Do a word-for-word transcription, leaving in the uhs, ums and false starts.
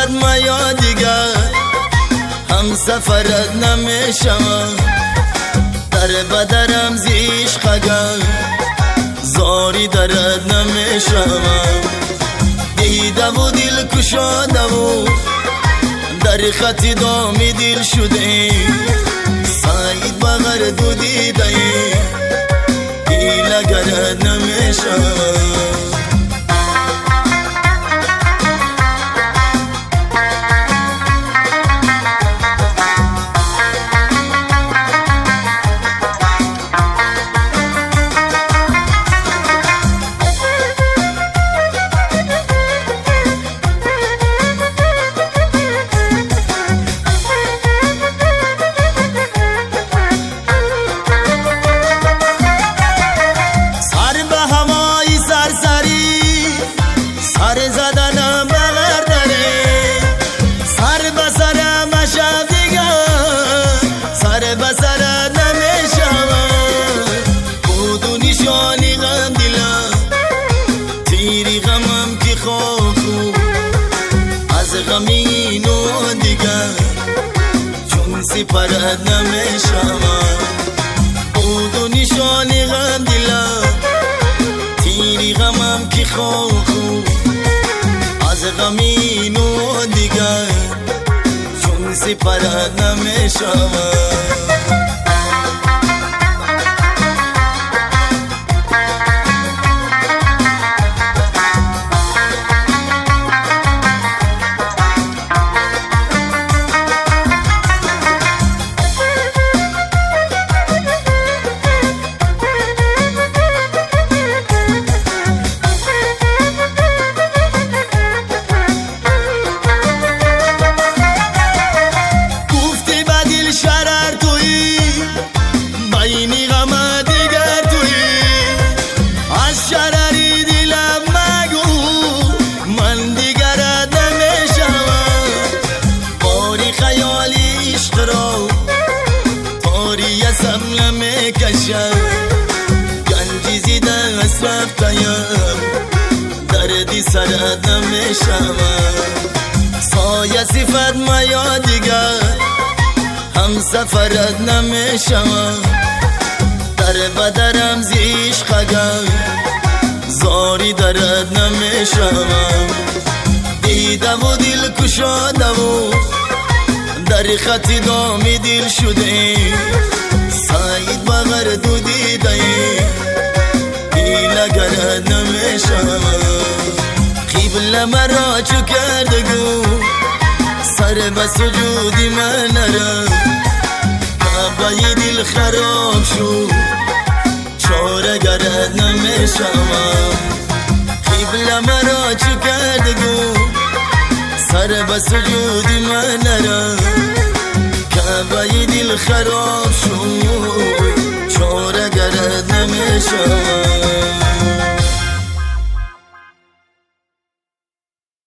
صفت میا دیگر هم سفرت نمیشم در بدرم زیش خگر زاری درد نمیشم دیده و دل کشاده و در خطی دامی دل شده سعید بغر دو دیده دیل گرد نمیشم غمینو دیگر چون سپرد نمیشم بود و نشانی غم دلم تیری غمم که خوب از غمینو دیگر چون سپرد نمیشم گنجی زیده اسرف تایم دردی سرد نمیشم سایه صفت میا دیگر هم سفرت نمیشم در بدرم زیش خگر زاری درد نمیشم دیده و دل کشاده و در خطی دامی دل شده سعید بغر دو دیده دیل گرد نمیشم قبل مرا چو کردگو سر به سجودی من نرم کعبه دل خراب شد چاره گرد نمیشم قبل مرا چو کردگو سر به سجودی من نرم کعبه دل خراب شد